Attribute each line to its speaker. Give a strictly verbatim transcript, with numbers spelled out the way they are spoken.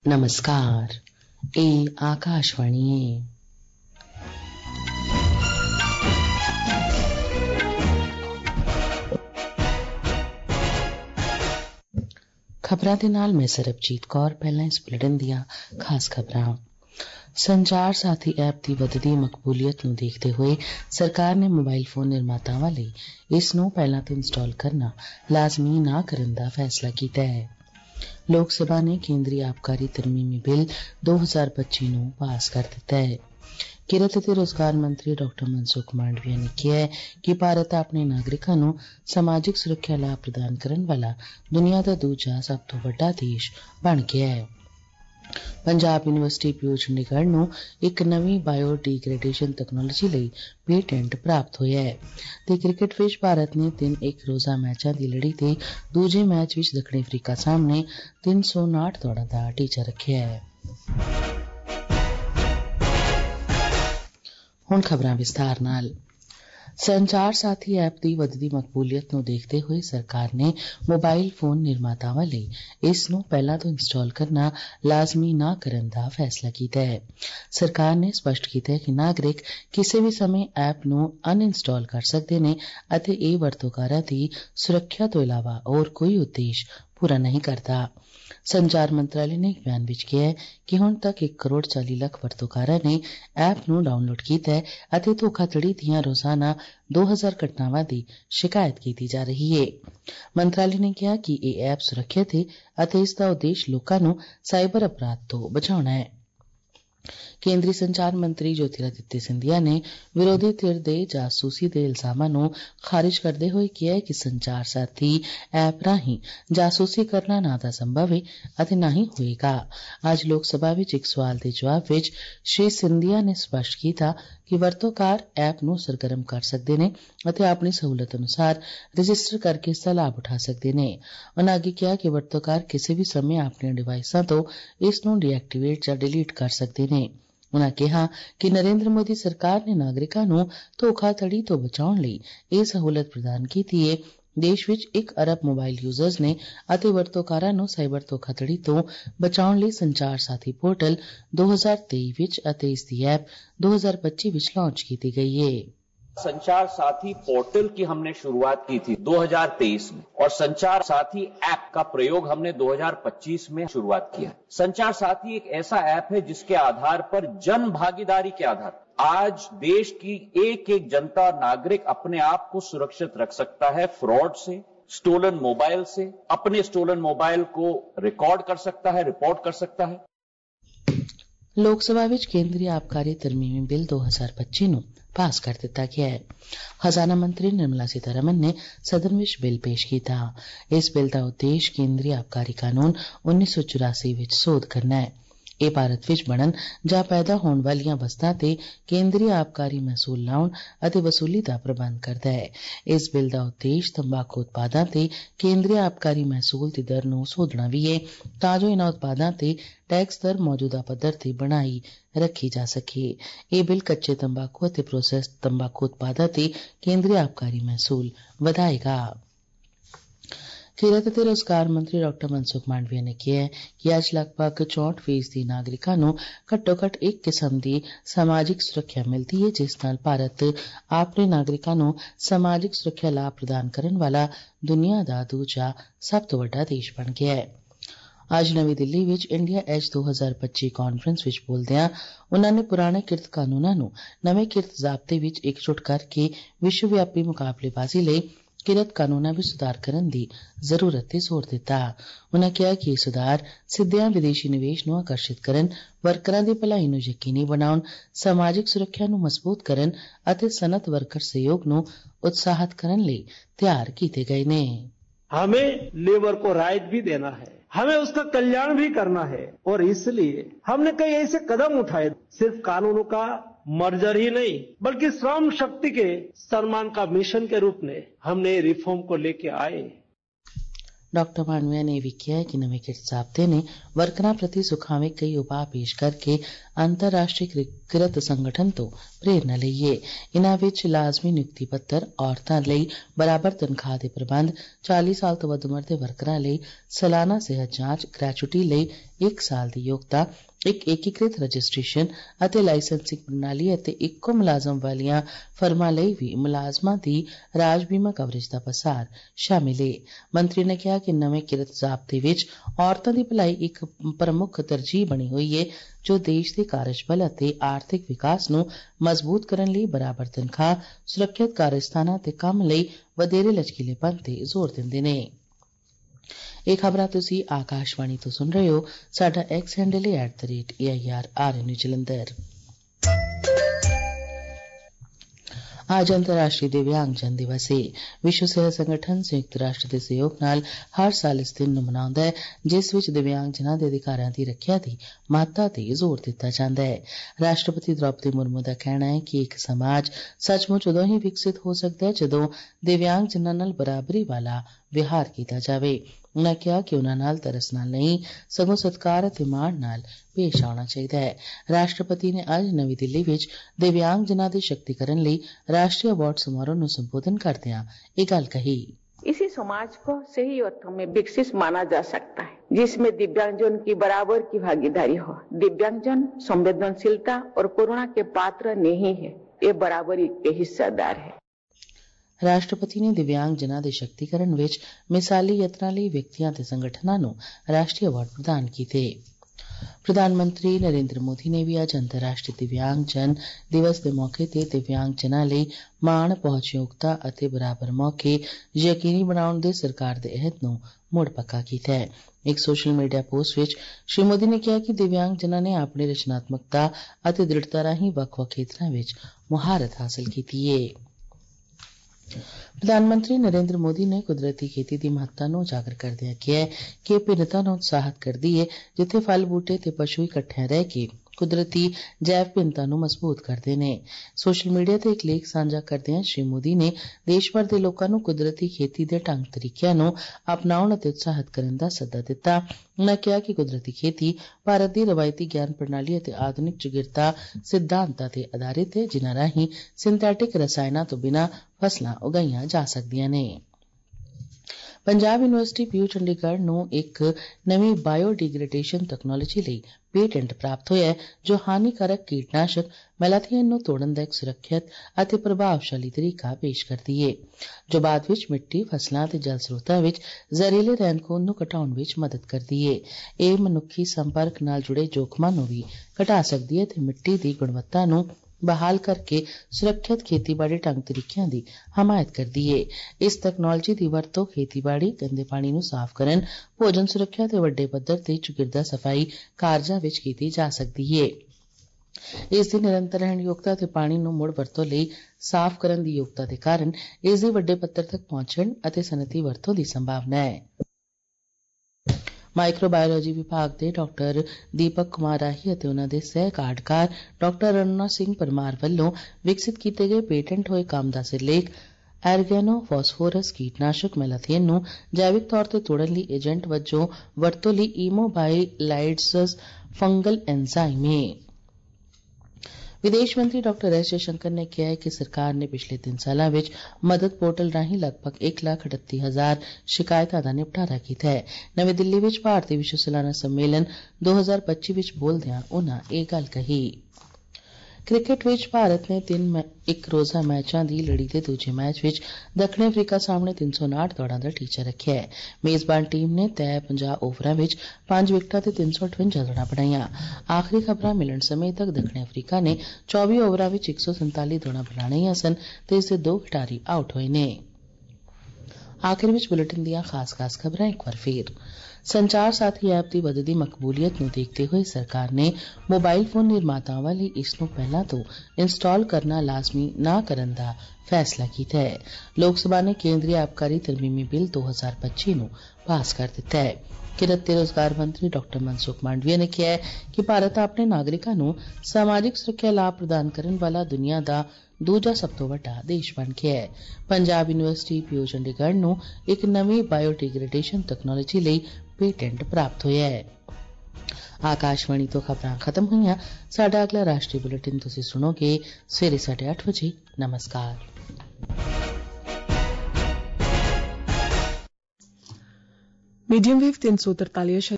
Speaker 1: नमस्कार, ए आकाशवाणी है। खबरां दे नाल मैं सरबजीत कौर। पहलां इस बुलेटिन दियां खास खबरां। संचार साथी ऐप दी वधदी मकबूलियत नूं देखदे होए सरकार ने मोबाइल फोन निर्मातावां लई इस नूं पहलां तो इंस्टॉल करना लाजमी ना करन दा फैसला कीता है। लोक सभा ने केंद्रीय आबकारी तरमीमी बिल दो हजार पच्ची नूं पास कर दित्ता है। किरत ते रोजगार मंत्री डॉक्टर मनसुख मांडविया ने कहा है कि भारत अपने नागरिकां नूं समाजिक सुरक्षा लाभ प्रदान करन वाला दुनिया दा दूजा सब तो वड्डा देश बन गया है। पंजाब यूनिवर्सिटी पीयू चंडीगढ़ नूं एक नवीं बायोडिग्रेडेशन तकनालोजी लई पेटेंट प्राप्त होया है ते क्रिकेट विच भारत ने तीन एक रोजा मैचां दी लड़ी ते दूजे मैच विच दक्षिण अफ्रीका सामने तीन सौ उनाहठ दौड़ां दा टीचा रखिया है। हुण खबरां विस्तार नाल। संचार साथी ऐप दी वधदी मकबूलियत नूं देखदे होए सरकार ने मोबाइल फोन निर्मातावां लई इस नूं पहलां तो इंस्टॉल करना लाजमी ना करन दा फैसला कीता है। सरकार ने स्पष्ट कीता है कि नागरिक किसी भी समय ऐप नूं अनइंस्टॉल कर सकदे ने अते इह वरतोकारां दी सुरक्षा तो इलावा होर कोई उद्देश्य पूरा नहीं करदा। संचार मंत्रालय ने एक बयान विच कहा है कि हुण तक एक करोड़ चाली लख वरतोकारां ने ऐप नूं डाउनलोड कीता है अते धोखाधड़ी दियां रोजाना दो हजार घटनावां दी शिकायत कीती जा रही है। मंत्रालय ने कहा कि यह ऐप सुरक्षित है अते इसदा उद्देश्य लोकां नूं साइबर अपराध तो बचाउणा है। केंद्रीय संचार मंत्री ज्योतिरादित्य सिंधिया ने विरोधी धिर दे जासूसी दे इल्जामां नूं खारिज करदे होए कहा है कि संचार साथी ऐप राहीं जासूसी करना ना तां संभव है अते ना ही होएगा। अज लोक सभा विच एक सवाल दे जवाब विच श्री सिंधिया ने स्पष्ट कीता कि वरतोकार ऐप नूं सरगर्म कर सकदे ने अते अपनी सहूलत अनुसार रजिस्टर करके इसदा लाभ उठा सकदे ने। उन्हां अग्गे कहा कि वरतोकार किसी भी समय अपने डिवाइसां तो इस नूं डीएक्टिवेट जां डिलीट कर सकदे ने। उन्हां कहा कि नरेंद्र मोदी सरकार ने नागरिकां नूं धोखाधड़ी तो बचाउण लई इह सहूलत प्रदान कीती है। देश विच एक अरब मोबाइल यूजर्स ने अते वरतोकारां नूं साइबर धोखाधड़ी तो बचाउण लई संचार साथी पोर्टल दो हजार तेई विच अते इसदी ऐप दो हजार पच्ची विच लॉन्च कीती गई है।
Speaker 2: संचार साथी पोर्टल की हमने शुरुआत की थी दो हजार तेईस में और संचार साथी ऐप का प्रयोग हमने दो हजार पच्चीस में शुरुआत किया। संचार साथी एक ऐसा ऐप है जिसके आधार पर जन भागीदारी के आधार आज देश की एक एक जनता नागरिक अपने आप को सुरक्षित रख सकता है फ्रॉड से, स्टोलन मोबाइल से, अपने स्टोलन मोबाइल को रिकॉर्ड कर सकता है, रिपोर्ट कर सकता है।
Speaker 1: लोक सभा विच केंद्रीय आबकारी तरमीमी बिल दो हजार पच्ची नूं पास कर दिता गया है। खजाना मंत्री निर्मला सीतारमण ने सदन विच बिल पेश कीता। इस बिल दा उद्देश्य केंद्रीय आबकारी कानून उन्नीस सौ चौरासी विच सोध करना है। ਇਹ ਭਾਰਤ ਵਿੱਚ ਬਣਨ ਜਾਂ ਪੈਦਾ ਹੋਣ ਵਾਲੀਆਂ ਵਸਤਾਂ ਤੇ ਕੇਂਦਰੀ ਆਬਕਾਰੀ ਮਹਿਸੂਲ ਲਾਉਣ ਅਤੇ ਵਸੂਲੀ ਦਾ ਪ੍ਰਬੰਧ ਕਰਦਾ ਹੈ। ਇਸ ਬਿਲ ਦਾ ਉਦੇਸ਼ ਤੰਬਾਕੂ ਉਤਪਾਦਾਂ ਤੇ ਕੇਂਦਰੀ ਆਬਕਾਰੀ ਮਹਿਸੂਲ ਦੀ ਦਰ ਨੂੰ ਸੋਧਣਾ ਵੀ ਹੈ ਤਾਂ ਜੋ ਇਨ੍ਹਾਂ ਉਤਪਾਦਾਂ ਤੇ ਟੈਕਸ ਦਰ ਮੌਜੂਦਾ ਪੱਧਰ ਤੇ ਬਣਾਈ ਰੱਖੀ ਜਾ ਸਕੇ। ਇਹ ਬਿਲ ਕੱਚੇ ਤੰਬਾਕੂ ਅਤੇ ਪ੍ਰੋਸੈਸਡ ਤੰਬਾਕੂ ਉਤਪਾਦਾਂ ਤੇ ਕੇਂਦਰੀ ਆਬਕਾਰੀ ਮਹਿਸੂਲ ਵਧਾਏਗਾ। किरत ते रोजगार मंत्री डॉक्टर मनसुख मांडविया ने कहा है कि अज लगभग चौंठ फीसदी नागरिकां नूं घट्टो घट्ट एक किस्म दी समाजिक सुरक्षा मिलती है जिस नाल भारत अपने नागरिकां नूं समाजिक सुरक्षा लाभ प्रदान करन वाला दुनिया दा दूजा सब तो वड्डा देश बन गया है। अज नवी दिल्ली विच इंडिया एज दो हजार पच्ची कांफ्रेंस विच बोलदियां उन्हां ने पुराने किरत कानूनां नूं नवे किरत ज़ाब्ते विच एकजुट करके विश्वव्यापी मुकाबलेबाजी लई किरत कानूनां विच सुधार करन दी जरूरत ते जोर दिता। उन्हां कहा कि यह सुधार सिद्धियां विदेशी निवेश नूं आकर्षित करन, वर्करां दी भलाई नूं यकीनी बनाउण, समाजिक सुरक्षा नूं मजबूत करन अते सनत वर्कर सहयोग नूं उत्साहित करन लई तैयार कीते गए ने।
Speaker 3: हमें लेबर को राइट भी देना है, हमें उसका कल्याण भी करना है और इसलिए हमने कई ऐसे कदम उठाए सिर्फ कानूनों का मर्जर ही नहीं बल्कि श्रम शक्ति के सम्मान का मिशन के रूप में हमने रिफॉर्म को लेके आए।
Speaker 1: डॉक्टर मांडविया ने भी कहा कि नवे किरत ज़ाब्ते ने वर्करां प्रति सुखावे कई उपाय पेश करके अंतरराष्ट्रीय किरत संगठन तो प्रेरणा लई है। इन्हां विच लाजमी नियुक्ति पत्र, औरतां लई बराबर तनखाह दे प्रबंध, चाली साल तो वध उमर दे वर्करां लई सालाना सेहत जांच, ग्रैचुटी लई एक साल ਦੀ ਯੋਗਤਾ, ਇੱਕ ਏਕੀਕ੍ਰਿਤ ਰਜਿਸਟ੍ਰੇਸ਼ਨ ਅਤੇ ਲਾਇਸੈਂਸਿੰਗ ਪ੍ਰਣਾਲੀ ਅਤੇ ਇੱਕੋ ਮੁਲਾਜ਼ਮ ਵਾਲੀਆਂ ਫਰਮਾਂ ਲਈ ਵੀ ਮੁਲਾਜ਼ਮਾਂ ਦੀ ਰਾਜ ਬੀਮਾ ਕਵਰੇਜ ਦਾ ਪਸਾਰ ਸ਼ਾਮਿਲ ਹੈ। ਮੰਤਰੀ ਨੇ ਕਿਹਾ ਕਿ ਨਵੇਂ ਕਿਰਤ ਜ਼ਾਬਤੇ ਵਿੱਚ ਔਰਤਾਂ ਦੀ ਭਲਾਈ ਇੱਕ ਪ੍ਰਮੁੱਖ ਤਰਜੀਹ ਬਣੀ ਹੋਈ ਹੈ, ਜੋ ਦੇਸ਼ ਦੇ ਕਾਰਜਬਲ ਅਤੇ ਆਰਥਿਕ ਵਿਕਾਸ ਨੂੰ ਮਜ਼ਬੂਤ ਕਰਨ ਲਈ ਬਰਾਬਰ ਤਨਖਾਹ, ਸੁਰੱਖਿਅਤ ਕਾਰਜਸਥਾਨਾਂ ਅਤੇ ਕੰਮ ਲਈ ਵਧੇਰੇ ਲਚਕੀਲੇਪਨ ਤੇ ਜ਼ੋਰ ਦਿੰਦੇ ਨੇ। ਇਹ ਖਬਰਾਂ ਤੁਸੀਂ ਆਕਾਸ਼ਵਾਣੀ ਤੋਂ ਸੁਣ ਰਹੇ ਹੋ। ਸਾਡਾ ਐਕਸ ਹੈਂਡਲ ਹੈ at the rate A I R R N Jalandhar. आज अंतर्राष्ट्रीय दिव्यांगजन दिवस है। विश्व सेहत संगठन संयुक्त राष्ट्र के सहयोग नाल हर साल इस दिन नूं मनाउंदा है, जिस विच दिव्यांगजनां दे अधिकारां दी रखिया दी महत्ता ते जोर दिता जांदा है। राष्ट्रपति द्रौपदी मुर्मू का कहना है कि एक समाज सचमुच उदों ही विकसित हो सकता है जदों दिव्यांगजनां नाल बराबरी वाला विहार किया जावे। उन्होंने कहा कि उन्हां नाल तरस नाल नहीं सगों सत्कार अते माण नाल पेश आउणा चाहिदा है। राष्ट्रपति ने अज नवी दिल्ली विच दिव्यांगजनां दे शक्तिकरण लई राष्ट्रीय अवार्ड समारोह नूं संबोधन करदिआं इह गल कही।
Speaker 4: इसी समाज को सही अर्थों में विकसित माना जा सकता है, जिसमें दिव्यांगजन की बराबर की भागीदारी हो। दिव्यांगजन संवेदनशीलता और करुणा के पात्र नहीं है, ये बराबरी के हिस्सेदार है।
Speaker 1: राष्ट्रपति ने दिव्यांगजनां दे शक्तिकरण विच मिसाली यत्नां लई व्यक्तियां ते संगठनां नूं राष्ट्रीय अवार्ड प्रदान कीते। प्रधानमंत्री नरेंद्र मोदी ने भी अज अंतर्राष्ट्रीय दिव्यांगजन दिवस के मौके ते दिव्यांगजनां लई माण, पहुंचयोग्यता अते बराबर मौके यकीनी बनाउण दे सरकार दे अहद नूं मुड़ पक्का कीता है। एक सोशल मीडिया पोस्ट विच श्री मोदी ने कहा कि दिव्यांगजनां ने अपनी रचनात्मकता अते दृढ़ता राहीं वख-वख खेतरां विच मुहारत हासिल कीती है। प्रधानमंत्री नरेंद्र मोदी ने कुदरती खेती की महत्ता नूं उजागर करदिआं कहा कि ਇਹ भिन्नता ਨੂੰ ਉਤਸ਼ਾਹਿਤ ਕਰਦੀ ਹੈ, ਜਿੱਥੇ ਫਲ ਬੂਟੇ ਤੇ ਪਸ਼ੂ ਇਕੱਠਿਆਂ ਰਹਿ ਕੇ ਕੁਦਰਤੀ ਜੈਵ भिन्नता ਨੂੰ ਮਜ਼ਬੂਤ ਕਰਦੇ ਨੇ। ਸੋਸ਼ਲ ਮੀਡੀਆ ਤੇ ਇੱਕ ਲੇਖ ਸਾਂਝਾ ਕਰਦਿਆਂ ਸ਼੍ਰੀ ਮੋਦੀ ਨੇ ਦੇਸ਼ ਭਰ ਦੇ ਲੋਕਾਂ ਨੂੰ ਕੁਦਰਤੀ ਖੇਤੀ ਦੇ ਢੰਗ ਤਰੀਕਿਆਂ ਨੂੰ ਅਪਣਾਉਣ ਅਤੇ ਉਤਸ਼ਾਹਿਤ ਕਰਨ ਦਾ ਸੱਦਾ ਦਿੱਤਾ। ਉਨ੍ਹਾਂ ਕਿਹਾ ਕਿ ਕੁਦਰਤੀ ਖੇਤੀ ਭਾਰਤ ਦੀ ਰਵਾਇਤੀ ਗਿਆਨ ਪ੍ਰਣਾਲੀ ਅਤੇ ਆਧੁਨਿਕ ਚਿਕਿਤਸਾ ਸਿਧਾਂਤਾਂ ਤੇ ਆਧਾਰਿਤ ਹੈ, ਜਿਨ੍ਹਾਂ ਰਾਹੀਂ ਸਿੰਥੈਟਿਕ ਰਸਾਇਣਾਂ ਤੋਂ ਬਿਨਾਂ ਫਸਲਾਂ ਉਗਾਈਆਂ ਜਾ ਸਕਦੀਆਂ ਨੇ। पंजाब यूनिवर्सिटी पीयू चंडीगढ़ नूं एक नवीं बायोडिग्रेडेशन तकनोलॉजी लई पेटेंट प्राप्त होया है, जो हानिकारक कीटनाशक मैलाथियन नूं तोड़न दा एक सुरक्षित अते प्रभावशाली तरीका पेश करदी है, जो बाद विच मिट्टी, फसलां ते जल स्रोतां विच ਜ਼ਹਿਰੀਲੇ ਰੈਨਕੂਨ ਨੂੰ ਘਟਾਉਣ ਵਿੱਚ ਮਦਦ ਕਰਦੀ ਹੈ। ਇਹ ਮਨੁੱਖੀ ਸੰਪਰਕ ਨਾਲ ਜੁੜੇ ਜੋਖਮਾਂ ਨੂੰ ਵੀ ਘਟਾ ਸਕਦੀ ਹੈ ਤੇ ਮਿੱਟੀ ਦੀ ਗੁਣਵੱਤਾ ਨੂੰ बहाल करके सुरक्षित खेतीबाड़ी ढंग तरीकिਆਂ ਦੀ हमायत करदी है। इस तकनोलॉजी ਦੀ ਵਰਤੋਂ ਖੇਤੀਬਾੜੀ, ਗੰਦੇ ਪਾਣੀ ਨੂੰ ਸਾਫ਼ ਕਰਨ, ਭੋਜਨ ਸੁਰੱਖਿਆ ਤੇ ਵੱਡੇ ਪੱਧਰ ਤੇ ਚੁਕਿਰਦਾ ਸਫਾਈ ਕਾਰਜਾਂ ਵਿੱਚ ਕੀਤੀ ਜਾ ਸਕਦੀ ਹੈ। ਇਸ ਦੀ ਨਿਰੰਤਰ ਰਹਿਣਯੋਗਤਾ ਤੇ ਪਾਣੀ ਨੂੰ ਮੁੜ ਵਰਤੋਂ ਲਈ ਸਾਫ਼ ਕਰਨ ਦੀ ਯੋਗਤਾ ਦੇ ਕਾਰਨ ਇਸ ਦੀ ਵੱਡੇ ਪੱਧਰ ਤੱਕ ਪਹੁੰਚਣ ਅਤੇ ਸਨਅਤੀ ਵਰਤੋਂ ਦੀ ਸੰਭਾਵਨਾ ਹੈ। ਮਾਈਕਰੋਬਾਇਓਲੋਜੀ ਵਿਭਾਗ ਦੇ ਡਾਕਟਰ ਦੀਪਕ ਕੁਮਾਰ ਰਾਹੀ ਅਤੇ ਉਨ੍ਹਾਂ ਦੇ ਸਹਿ ਕਾਰਜਕਾਰ ਡਾਕਟਰ ਅਰੁਣਾ ਸਿੰਘ ਪਰਮਾਰ ਵੱਲੋਂ ਵਿਕਸਿਤ ਕੀਤੇ ਗਏ ਪੇਟੈਂਟ ਹੋਏ ਕੰਮ ਦਾ ਸਿਰਲੇਖ ਐਰਗੈਨੋ ਫਾਸਫੋਰਸ ਕੀਟਨਾਸ਼ਕ ਮੈਲਾਥੀਅਨ ਨੂੰ ਜੈਵਿਕ ਤੌਰ ਤੇ ਤੋੜਨ ਲਈ ਏਜੰਟ ਵਜੋਂ ਵਰਤੋਂ ਲਈ ਈਮੋਬਾਈਲਾਈਜ਼ਸ ਫੰਗਲ ਐਂਜ਼ਾਈਮ ਹੈ। विदेश मंत्री डॉक्टर एस जयशंकर ने कहा है कि सरकार ने पिछले तीन सालों में मदद पोर्टल राਹੀਂ लगभग एक लाख अठत्ती हजार शिकायतों का निपटारा किया है। नवी दिल्ली में भारतीय विश्व सालाना सम्मेलन दो हजार पच्ची में बोलदिआं उन्हां ਇਹ ਗੱਲ कही। क्रिकेट विच भारत ने तीन एक रोजा मैचों की लड़ी के दूजे मैच विच दक्षिण अफ्रीका सामने तीन सौ उनाहठ दौड़ां का टीचा रखिया है। मेजबान टीम ने तय पचास ओवरां विच पांच विकटां ते तीन सौ अठवंजा दौड़ां बनाईआं। आखिरी खबरां मिलण समय तक दक्षिण अफ्रीका ने चौबीस ओवरां विच एक सौ संताली दौड़ां बनाईआं सन ते इस दे दो खिडारी आउट होए ने। आखिर विच बुलेटिन दीआं खास खास खबरां एक बार फिर। संचार साथी ऐप की वधदी मकबूलीयत ਨੂੰ देखते हुए सरकार ने मोबाइल फोन निर्मातावां ਲਈ ਇਸ ਨੂੰ ਪਹਿਲਾਂ ਤੋਂ ਇੰਸਟਾਲ ਕਰਨਾ ਲਾਜ਼ਮੀ ਨਾ ਕਰਨ ਦਾ फैसला किया है। लोक सभा ने केंद्रीय आबकारी तरमीमी बिल दो हजार पच्ची ਨੂੰ पास कर दिता है। किरत ते रोजगार मंत्री डॉक्टर मनसुख मांडविया ने कहा है कि भारत अपने नागरिकों ਨੂੰ समाजिक सुरक्षा लाभ प्रदान करने वाला दुनिया का दूजा सब तो वड्डा देश बन गया है। पंजाब यूनिवर्सिटी पीयू चंडीगढ़ ਨੂੰ एक नवीं बायोडिग्रेडेशन तकनोलॉजी ਲਈ पेटेंट प्राप्त होया है। आकाशवाणी तो खबरां खत्म हुईआं। साडा अगला राष्ट्रीय बुलेटिन तुसीं सुणोगे सवेरे साढ़े अठ बजे। नमस्कार।
Speaker 5: मीडियम वेव तीन सौ तरतालीस